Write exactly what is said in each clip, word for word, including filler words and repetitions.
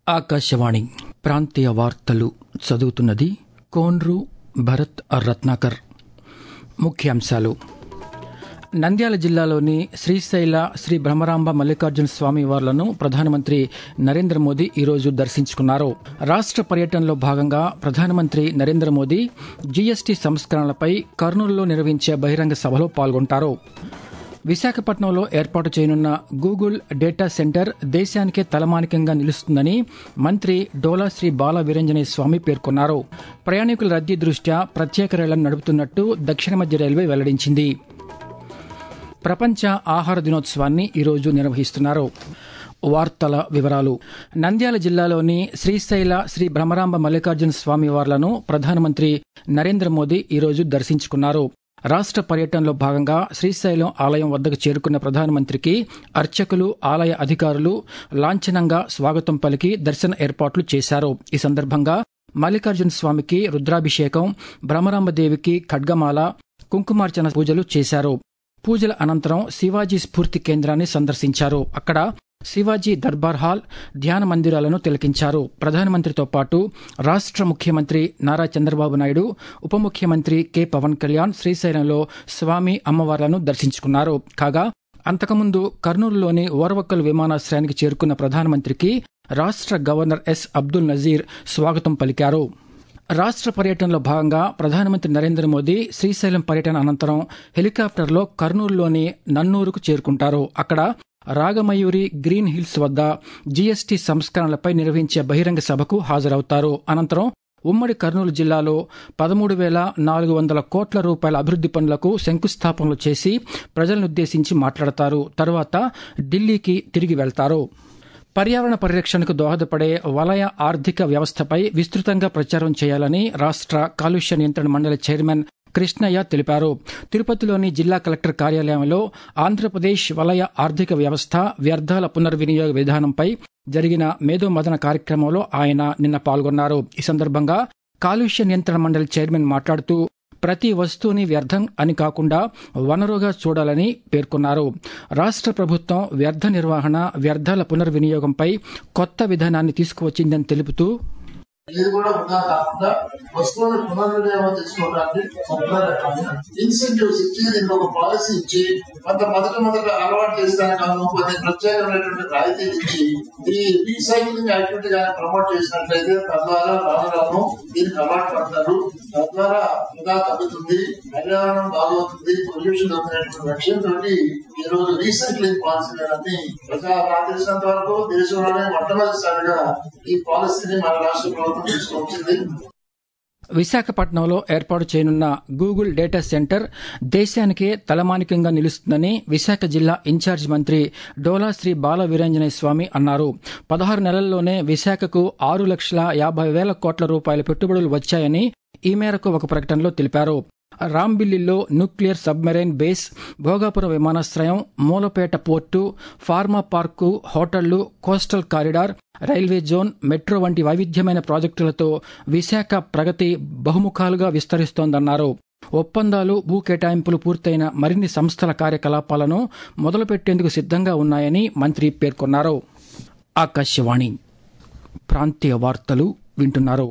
ఆకాశవాణి ప్రాంతీయ వార్తలు చదువుతున్నది కోన్రు భరత్ రత్నాకర్. ముఖ్యాంశాలు: నంద్యాల జిల్లాలోని శ్రీశైల శ్రీ బ్రహ్మరాంబ మల్లికార్జున స్వామి వార్లను ప్రధానమంత్రి నరేంద్ర మోదీ ఈరోజు దర్శించుకున్నారు. రాష్ట్ర పర్యటనలో భాగంగా ప్రధానమంత్రి నరేంద్ర మోదీ జీఎస్టీ సంస్కరణలపై కర్నూలులో నిర్వహించే బహిరంగ సభలో పాల్గొంటారు. విశాఖపట్నంలో ఏర్పాటు చేయనున్న గూగుల్ డేటా సెంటర్ దేశానికే తలమానికంగా నిలుస్తుందని మంత్రి డోలా శ్రీ బాల వీరాంజనేయ స్వామి పేర్కొన్నారు. ప్రయాణికుల రద్దీ దృష్ట్యా ప్రత్యేక రైళ్లను నడుపుతున్నట్టు దక్షిణ మధ్య రైల్వే వెల్లడించింది. ప్రపంచ ఆహార దినోత్సవాన్ని ఈరోజు నిర్వహిస్తున్నారు. వార్తల వివరాలు: నంద్యాల జిల్లాలోని శ్రీశైల శ్రీ బ్రహ్మరాంబ మల్లికార్జున స్వామి వార్లను ప్రధానమంత్రి నరేంద్ర మోదీ ఈరోజు దర్శించుకున్నారు. రాష్ట్ర పర్యటనలో భాగంగా శ్రీశైలం ఆలయం వద్దకు చేరుకున్న ప్రధానమంత్రికి అర్చకులు, ఆలయ అధికారులు లాంఛనంగా స్వాగతం పలికి దర్శన ఏర్పాట్లు చేశారు. ఈ సందర్భంగా మల్లికార్జున స్వామికి రుద్రాభిషేకం, బ్రహ్మరాంబదేవికి ఖడ్గమాల, కుంకుమార్చన పూజలు చేశారు. పూజల అనంతరం శివాజీ స్ఫూర్తి కేంద్రాన్ని సందర్శించారు. అక్కడ శివాజీ దర్బార్ హాల్, ధ్యాన మందిరాలను తిలకించారు. ప్రధానమంత్రితో పాటు రాష్ట్ర ముఖ్యమంత్రి నారా చంద్రబాబు నాయుడు, ఉప ముఖ్యమంత్రి కె పవన్ కళ్యాణ్ శ్రీశైలంలో స్వామి అమ్మవార్లను దర్శించుకున్నారు. కాగా అంతకుముందు కర్నూలులోని ఓర్వకల్ విమానాశ్రయానికి చేరుకున్న ప్రధానమంత్రికి రాష్ట్ర గవర్నర్ ఎస్ అబ్దుల్ నజీర్ స్వాగతం పలికారు. రాష్ట్ర పర్యటనలో భాగంగా ప్రధానమంత్రి నరేంద్ర మోదీ శ్రీశైలం పర్యటన అనంతరం హెలికాప్టర్లో కర్నూలులోని నన్నూరుకు చేరుకుంటారు. అక్కడ రాగమయూరి గ్రీన్ హిల్స్ వద్ద జీఎస్టీ సంస్కరణలపై నిర్వహించే బహిరంగ సభకు హాజరవుతారు. అనంతరం ఉమ్మడి కర్నూలు జిల్లాలో పదమూడు వేల నాలుగు వందల కోట్ల రూపాయల అభివృద్ది పనులకు శంకుస్థాపనలు చేసి ప్రజలనుద్దేశించి మాట్లాడతారు. తర్వాత ఢిల్లీకి తిరిగి వెళ్తారు. పర్యావరణ పరిరక్షణకు దోహదపడే వలయ ఆర్థిక వ్యవస్థపై విస్తృతంగా ప్రచారం చేయాలని రాష్ట్ర కాలుష్య నియంత్రణ మండలి చైర్మన్ కృష్ణయ్య తెలిపారు. తిరుపతిలోని జిల్లా కలెక్టర్ కార్యాలయంలో ఆంధ్రప్రదేశ్ వలయ ఆర్థిక వ్యవస్థ, వ్యర్థాల పునర్వినియోగ విధానంపై జరిగిన మేధోమథన కార్యక్రమంలో ఆయన నిన్న పాల్గొన్నారు. ఈ సందర్భంగా కాలుష్య నియంత్రణ మండలి చైర్మన్ మాట్లాడుతూ ప్రతి వస్తువుని వ్యర్థం అని కాకుండా వనరుగా చూడాలని పేర్కొన్నారు. రాష్ట్ర ప్రభుత్వం వ్యర్థ నిర్వహణ, వ్యర్థాల పునర్వినియోగంపై కొత్త విధానాన్ని తీసుకువచ్చిందని తెలుపుతూ ఇది కూడా ఉన్నా కాకుండా వస్తువులను పునర్వినియోగం తీసుకోవడానికి ఇన్సెంటివ్స్ ఇచ్చి దీనికి ఒక పాలసీ ఇచ్చి కొంత మొదట మొదట అలవాటు చేసడానికి కొన్ని ప్రత్యేకమైనటువంటి రాయితీలు ఇచ్చి ఈ రీసైక్లింగ్ యాక్టివిటీ కానీ ప్రమోట్ చేసినట్లయితే తద్వారా రాను దీనికి అలవాటు పడతారు. తద్వారా వృధా తగ్గుతుంది, పర్యావరణం బాగవుతుంది, పొల్యూషన్ అవుతున్నటువంటి లక్ష్యంతో ఈ రోజు రీసైక్లింగ్ పాలసీ అనేది ప్రజా నాకు తెలిసినంత వరకు దేశంలోనే మొట్టమొదటిసారిగా ఈ పాలసీని మన రాష్ట్ర ప్రభుత్వం తీసుకొచ్చింది. విశాఖపట్నంలో ఏర్పాటు చేయనున్న గూగుల్ డేటా సెంటర్ దేశానికే తలమానికంగా నిలుస్తుందని విశాఖ జిల్లా ఇన్ఛార్జ్ మంత్రి డోలా శ్రీ బాల వీరాంజనేయ స్వామి అన్నారు. పదహారు నెలల్లోనే విశాఖకు ఆరు లక్షల యాభై వేల కోట్ల రూపాయల పెట్టుబడులు వచ్చాయని ఈ మేరకు ఒక ప్రకటనలో తెలిపారు. రాంబిల్లిలో న్యూక్లియర్ సబ్మెరైన్ బేస్, భోగాపురం విమానాశ్రయం, మూలపేట పోర్టు, ఫార్మా పార్కు, హోటళ్లు, coastal corridor, railway zone, metro వంటి వైవిధ్యమైన ప్రాజెక్టులతో విశాఖ ప్రగతి బహుముఖాలుగా విస్తరిస్తోందన్నారు. ఒప్పందాలు, భూ కేటాయింపులు పూర్తయిన మరిన్ని సంస్థల కార్యకలాపాలను మొదలుపెట్టేందుకు సిద్ధంగా ఉన్నాయని మంత్రి పేర్కొన్నారు. ఆకాశవాణి ప్రాంతీయ వార్తలు వింటున్నారు.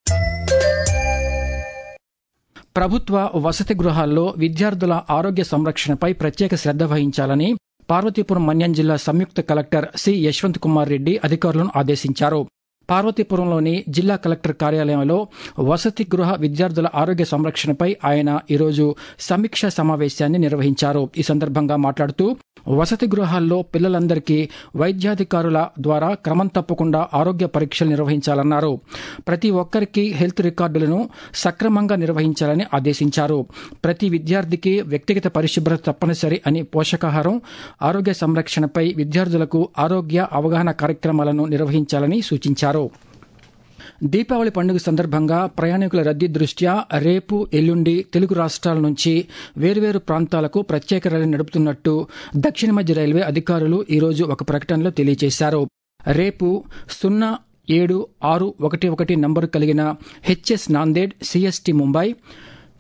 ప్రభుత్వ వసతి గృహాల్లో విద్యార్థుల ఆరోగ్య సంరక్షణపై ప్రత్యేక శ్రద్ధ వహించాలని పార్వతీపురం మన్యం జిల్లా సంయుక్త కలెక్టర్ సి యశ్వంత్ కుమార్ రెడ్డి అధికారులను ఆదేశించారు. పార్వతీపురంలోని జిల్లా కలెక్టర్ కార్యాలయంలో వసతి గృహ విద్యార్థుల ఆరోగ్య సంరక్షణపై ఆయన ఈరోజు సమీక్షా సమావేశాన్ని నిర్వహించారు. ఈ సందర్భంగా మాట్లాడుతూ వసతి గృహాల్లో పిల్లలందరికీ వైద్యాధికారుల ద్వారా క్రమం తప్పకుండా ఆరోగ్య పరీక్షలు నిర్వహించాలన్నారు. ప్రతి ఒక్కరికి హెల్త్ రికార్డులను సక్రమంగా నిర్వహించాలని ఆదేశించారు. ప్రతి విద్యార్థికి వ్యక్తిగత పరిశుభ్రత తప్పనిసరి అని పోషకాహారం, ఆరోగ్య సంరక్షణపై విద్యార్థులకు ఆరోగ్య అవగాహన కార్యక్రమాలను నిర్వహించాలని సూచించారు. దీపావళి పండుగ సందర్భంగా ప్రయాణికుల రద్దీ దృష్ట్యా రేపు, ఎల్లుండి తెలుగు రాష్ట్రాల నుంచి వేర్వేరు ప్రాంతాలకు ప్రత్యేక రైలు నడుపుతున్నట్టు దక్షిణ మధ్య రైల్వే అధికారులు ఈరోజు ఒక ప్రకటనలో తెలియజేశారు. రేపు సున్నా ఏడు ఆరు ఒకటి ఒకటి నంబరు కలిగిన హెచ్ఎస్ నాందేడ్, సిఎస్టీ ముంబై,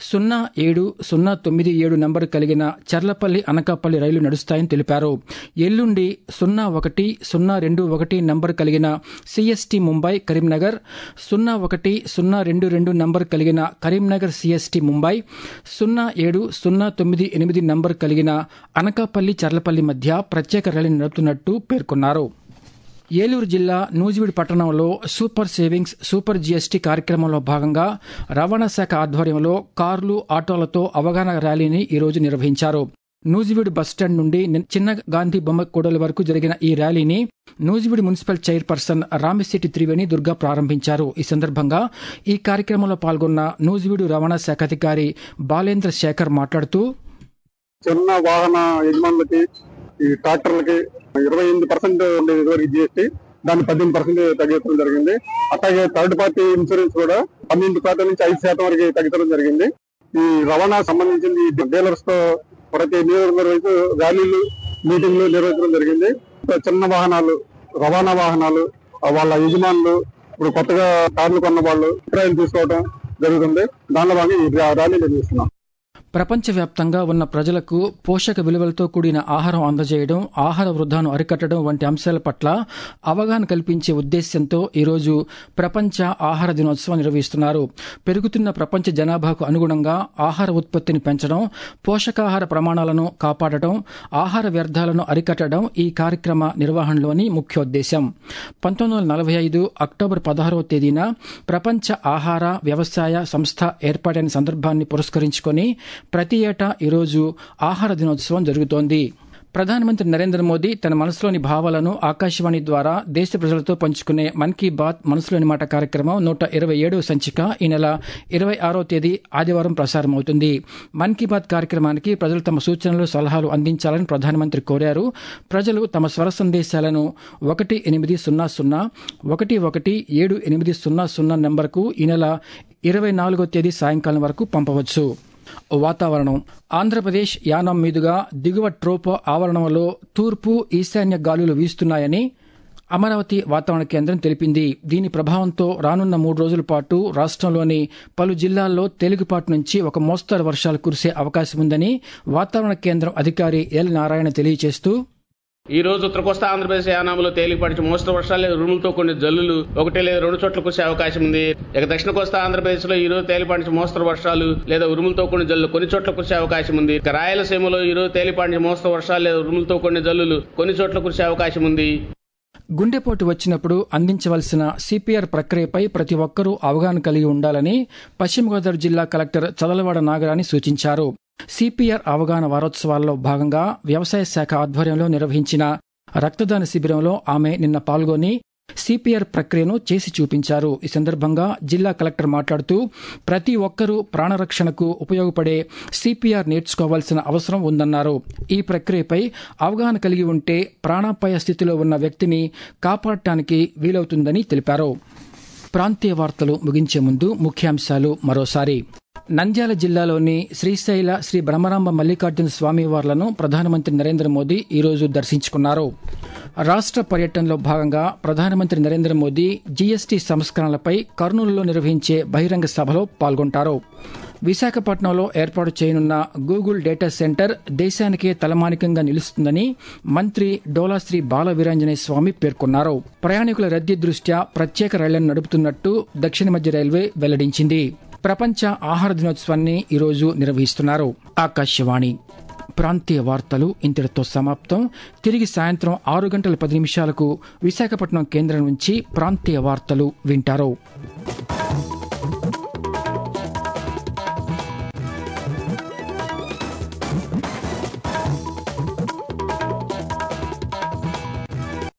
సున్నా ఏడు సున్నా తొమ్మిది ఏడు నంబరు కలిగిన చర్లపల్లి అనకాపల్లి రైలు నడుస్తాయని తెలిపారు. ఎల్లుండి సున్నా ఒకటి సున్నా రెండు ఒకటి నంబరు కలిగిన సిఎస్టీ ముంబై కరీంనగర్, సున్నా ఒకటి సున్నా రెండు రెండు నంబరు కలిగిన కరీంనగర్ సిఎస్టీ ముంబై, సున్నా ఏడు సున్నా తొమ్మిది ఎనిమిది నంబరు కలిగిన అనకాపల్లి చర్లపల్లి మధ్య ప్రత్యేక రైలు నడుపుతున్నట్టు పేర్కొన్నారు. ఏలూరు జిల్లా నూజివీడు పట్టణంలో సూపర్ సేవింగ్స్ సూపర్ జీఎస్టీ కార్యక్రమంలో భాగంగా రవాణా శాఖ ఆధ్వర్యంలో కార్లు, ఆటోలతో అవగాహన ర్యాలీని ఈరోజు నిర్వహించారు. నూజివీడు బస్టాండ్ నుండి చిన్న గాంధీ బొమ్మ కూడలి వరకు జరిగిన ఈ ర్యాలీని నూజివీడు మున్సిపల్ చైర్పర్సన్ రామిశెట్టి త్రివేణి దుర్గా ప్రారంభించారు. ఈ సందర్భంగా ఈ కార్యక్రమంలో పాల్గొన్న నూజివీడు రవాణా శాఖ అధికారి బాలేంద్ర శేఖర్ మాట్లాడుతూ, చిన్న వాహన యజమానులకి, ఈ ట్రాక్టర్లకి ఇరవై ఎనిమిది పర్సెంట్ ఉండేది ఇదివరకు జీఎస్టీ, దాన్ని పద్దెనిమిది పర్సెంట్ తగ్గించడం జరిగింది. అట్లాగే థర్డ్ పార్టీ ఇన్సూరెన్స్ కూడా పన్నెండు శాతం నుంచి ఐదు శాతం వరకు తగ్గించడం జరిగింది. ఈ రవాణా సంబంధించింది డీలర్స్ తో ప్రతి నియోజకవర్గం వైపు ర్యాలీలు, మీటింగ్లు నిర్వహించడం జరిగింది. చిన్న వాహనాలు, రవాణా వాహనాలు, వాళ్ళ యజమానులు, ఇప్పుడు కొత్తగా కార్లు కొన్న వాళ్ళు అభిప్రాయాలు తీసుకోవడం జరుగుతుంది. దానిలో భాగంగా ఈ ర్యాలీ నిర్వహిస్తున్నాం. ప్రపంచవ్యాప్తంగా ఉన్న ప్రజలకు పోషక విలువలతో కూడిన ఆహారం అందజేయడం, ఆహార వృధాను అరికట్టడం వంటి అంశాల పట్ల అవగాహన కల్పించే ఉద్దేశ్యంతో ఈరోజు ప్రపంచ ఆహార దినోత్సవం నిర్వహిస్తున్నారు. పెరుగుతున్న ప్రపంచ జనాభాకు అనుగుణంగా ఆహార ఉత్పత్తిని పెంచడం, పోషకాహార ప్రమాణాలను కాపాడటం, ఆహార వ్యర్థాలను అరికట్టడం ఈ కార్యక్రమ నిర్వహణలోని ముఖ్యోద్దేశం. పంతొమ్మిది వందల నలభై ఐదు అక్టోబర్ పదహారవ తేదీన ప్రపంచ ఆహార వ్యవసాయ సంస్థ ఏర్పాటైన సందర్భాన్ని పురస్కరించుకొని ప్రతి ఏటా ఈరోజు ఆహార దినోత్సవం జరుగుతోంది. ప్రధానమంత్రి నరేంద్ర మోదీ తన మనసులోని భావాలను ఆకాశవాణి ద్వారా దేశ ప్రజలతో పంచుకునే మన్ కీ బాత్ మనసులోని మాట కార్యక్రమం నూట ఇరవై ఏడవ సంచిక ఈ నెల ఇరవై ఆరో తేదీ ఆదివారం ప్రసారమవుతుంది. మన్ కీ బాత్ కార్యక్రమానికి ప్రజలు తమ సూచనలు, సలహాలు అందించాలని ప్రధానమంత్రి కోరారు. ప్రజలు తమ స్వర సందేశాలను ఒకటి ఎనిమిది సున్నా సున్నా ఒకటి ఒకటి ఏడు ఎనిమిది సున్నా సున్నా నెంబర్కు ఈ నెల ఇరవై నాలుగో తేదీ సాయంకాలం వరకు పంపవచ్చు. వాతావరణం. ఆంధ్రప్రదేశ్ యానం మీదుగా దిగువ ట్రోపో ఆవరణంలో తూర్పు, ఈశాన్య గాలులు వీస్తున్నాయని అమరావతి వాతావరణ కేంద్రం తెలిపింది. దీని ప్రభావంతో రానున్న మూడు రోజుల పాటు రాష్ట్రంలోని పలు జిల్లాల్లో తేలికపాటి నుంచి ఒక మోస్తరు వర్షాలు కురిసే అవకాశం ఉందని వాతావరణ కేంద్రం అధికారి ఎల్ నారాయణ తెలియజేస్తూ, ఈ రోజు ఉత్తర కోస్తా ఆంధ్రప్రదేశ్ యానాంలో తేలికపాటి మోస్తరు వర్షాలు లేదా ఉరుములతో కొన్ని జల్లులు ఒకటి లేదా రెండు చోట్ల కురిసే అవకాశం ఉంది. ఇక దక్షిణ కోస్తా ఆంధ్రప్రదేశ్ లో ఈ రోజు తేలికపాటి మోస్తరు వర్షాలు లేదా ఉరుములతో కొన్ని జల్లులు కొన్ని చోట్ల కురిసే అవకాశం ఉంది. ఇక రాయలసీమలో ఈ రోజు తేలికపాటి మోస్తరు వర్షాలు లేదా ఉరుములతో కొన్ని జల్లులు కొన్ని చోట్ల కురిసే అవకాశం ఉంది. గుండెపోటు వచ్చినప్పుడు అందించవలసిన సిపిఆర్ ప్రక్రియపై ప్రతి ఒక్కరూ అవగాహన కలిగి ఉండాలని పశ్చిమ గోదావరి జిల్లా కలెక్టర్ చదలవాడ నాగరాణి సూచించారు. సిపిఆర్ అవగాహన వారోత్సవాల్లో భాగంగా వ్యవసాయ శాఖ ఆధ్వర్యంలో నిర్వహించిన రక్తదాన శిబిరంలో ఆమె నిన్న పాల్గొని సిపిఆర్ ప్రక్రియను చేసి చూపించారు. ఈ సందర్భంగా జిల్లా కలెక్టర్ మాట్లాడుతూ, ప్రతి ఒక్కరూ ప్రాణరక్షణకు ఉపయోగపడే సిపిఆర్ నేర్చుకోవాల్సిన అవసరం ఉందన్నారు. ఈ ప్రక్రియపై అవగాహన కలిగి ఉంటే ప్రాణాపాయ స్థితిలో ఉన్న వ్యక్తిని కాపాడటానికి వీలవుతుందని తెలిపారు. ప్రాంతీయ వార్తలు ముగించే ముందు ముఖ్యాంశాలు మరోసారి. నంద్యాల జిల్లాలోని శ్రీశైల శ్రీ బ్రహ్మరాంబ మల్లికార్జున స్వామివార్లను ప్రధానమంత్రి నరేంద్ర మోదీ ఈరోజు దర్శించుకున్నారు. రాష్ట్ర పర్యటనలో భాగంగా ప్రధానమంత్రి నరేంద్ర మోదీ జీఎస్టీ సంస్కరణలపై కర్నూలులో నిర్వహించే బహిరంగ సభలో పాల్గొంటారు. విశాఖపట్నంలో ఏర్పాటు చేయనున్న గూగుల్ డేటా సెంటర్ దేశానికే తలమానికంగా నిలుస్తుందని మంత్రి డోలాశ్రీ బాల వీరాంజనేయ స్వామి పేర్కొన్నారు. ప్రయాణికుల రద్దీ దృష్ట్యా ప్రత్యేక రైళ్లను నడుపుతున్నట్టు దక్షిణ మధ్య రైల్వే వెల్లడించింది. ప్రపంచ ఆహార దినోత్సవాన్ని ఈరోజు నిర్వహిస్తున్నారు. ఆకాశవాణి ప్రాంతీయ వార్తలు ఇంతటితో సమాప్తం. తిరిగి సాయంత్రం ఆరు గంటల పది నిమిషాలకు విశాఖపట్నం కేంద్రం నుంచి ప్రాంతీయ వార్తలు వింటారు.